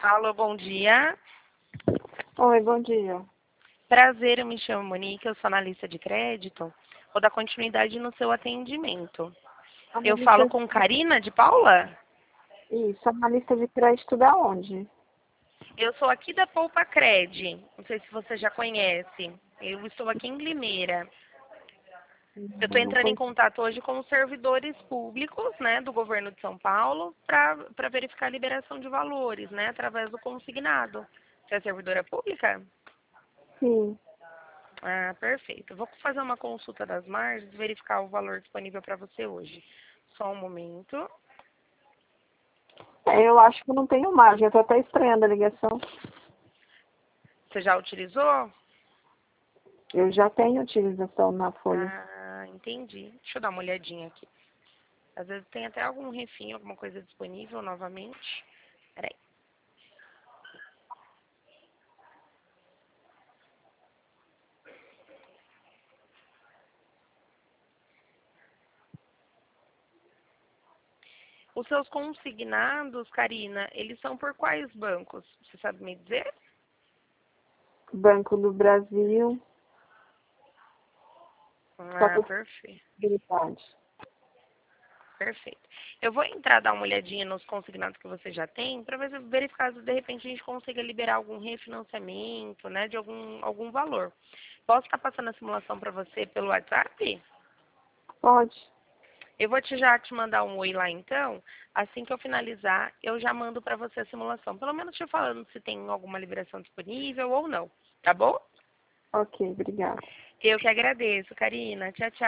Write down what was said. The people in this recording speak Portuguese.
Alô, bom dia. Oi, bom dia. Prazer, eu me chamo Monique, eu sou analista de crédito. Vou dar continuidade no seu atendimento. Eu falo Analista, com Karina de Paula? isso, analista de crédito da onde? Eu sou aqui da Poupa Cred. Não sei se você já conhece. Eu estou aqui em Limeira. Eu estou Não entrando em conheço. contato hoje com os servidores públicos, né, do governo de São Paulo, para verificar a liberação de valores, né, através do consignado. Você é servidora pública? Sim. Ah, perfeito. Eu vou fazer uma consulta das margens, verificar o valor disponível para você hoje. Só um momento. Eu acho que eu não tenho margem, eu estou até estranhando a ligação. Você já utilizou? Eu já tenho utilização na folha. Ah, entendi. Deixa eu dar uma olhadinha aqui. Às vezes tem até algum refinho, alguma coisa disponível novamente. Peraí. Os seus consignados, Karina, eles são por quais bancos? Você sabe me dizer? Banco do Brasil, só Ah, por perfeito. possibilidade. Perfeito. Eu vou entrar dar uma olhadinha nos consignados que você já tem para verificar se de repente a gente consiga liberar algum refinanciamento, né, de algum valor. Posso estar passando a simulação para você pelo WhatsApp? Pode. Eu vou já te mandar um oi lá então. Assim que eu finalizar, eu já mando para você a simulação. Pelo menos te falando se tem alguma liberação disponível ou não. Tá bom? Ok, obrigada. Eu que agradeço, Karina. Tchau, tchau.